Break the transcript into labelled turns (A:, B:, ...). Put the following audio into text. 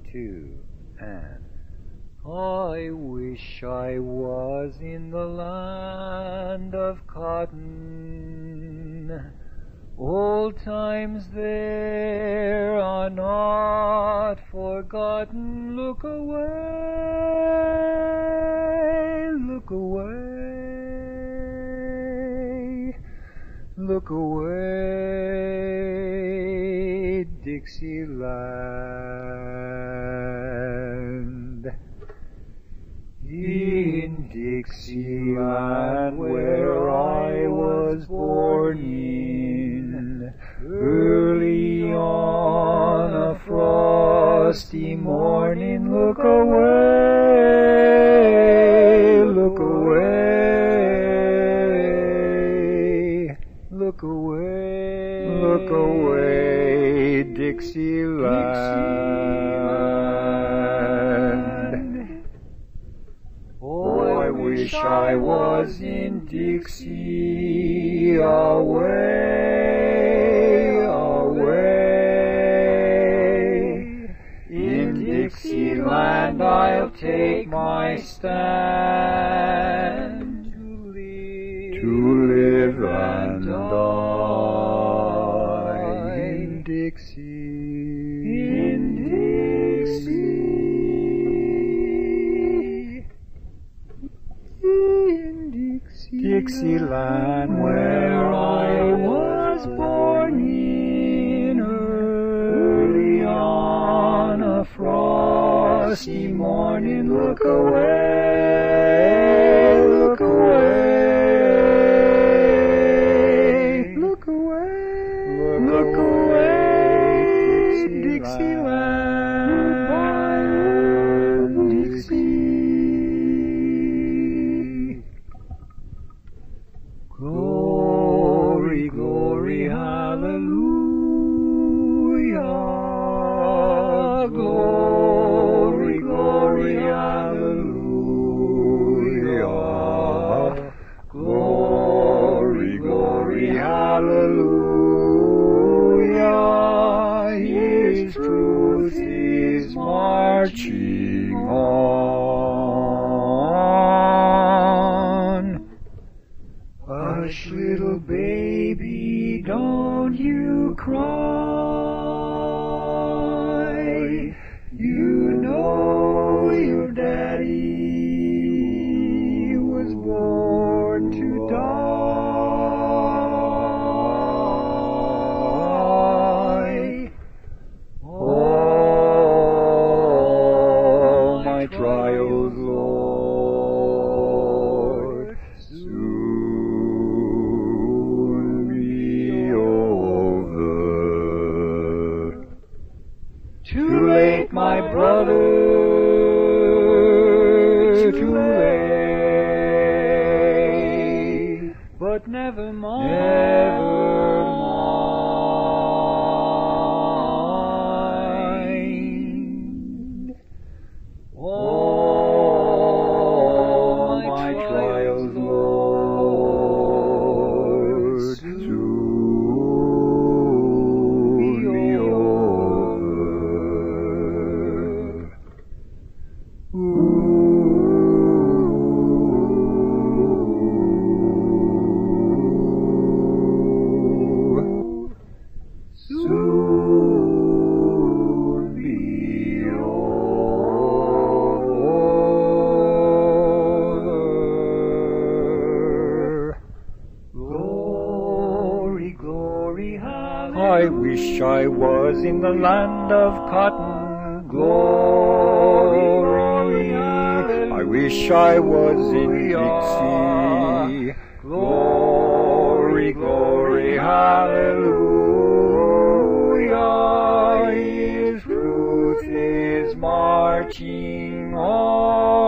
A: 2, and I wish I was in the land of cotton. Old times there are not forgotten. Look away, look away, look away, Dixieland. In Dixieland, where I was born in, early on a frosty morning, look away, look away, look away, look away, Dixieland. Oh, I wish I was in Dixie, away, away. In Dixieland I'll take my stand, to live and die. In Dixie, in Dixie. Dixieland, where I was born in, early on a frosty morning, look away, look away, look away, look away, Dixieland, Dixie. Glory, glory, hallelujah. Glory, glory, hallelujah. Glory, glory, hallelujah. His truth is marching on. Hush, little baby, don't you cry. You know your daddy was born to die. All my trials, Lord, soon be over. Too late, my brother, too late, but never mind, never mind. All my trials, Lord, soon be over. Soon be over. Glory, glory, hallelujah. I wish I was in the land of cotton. Glory, I wish I was in Dixie. Glory, glory, hallelujah. His truth is marching on.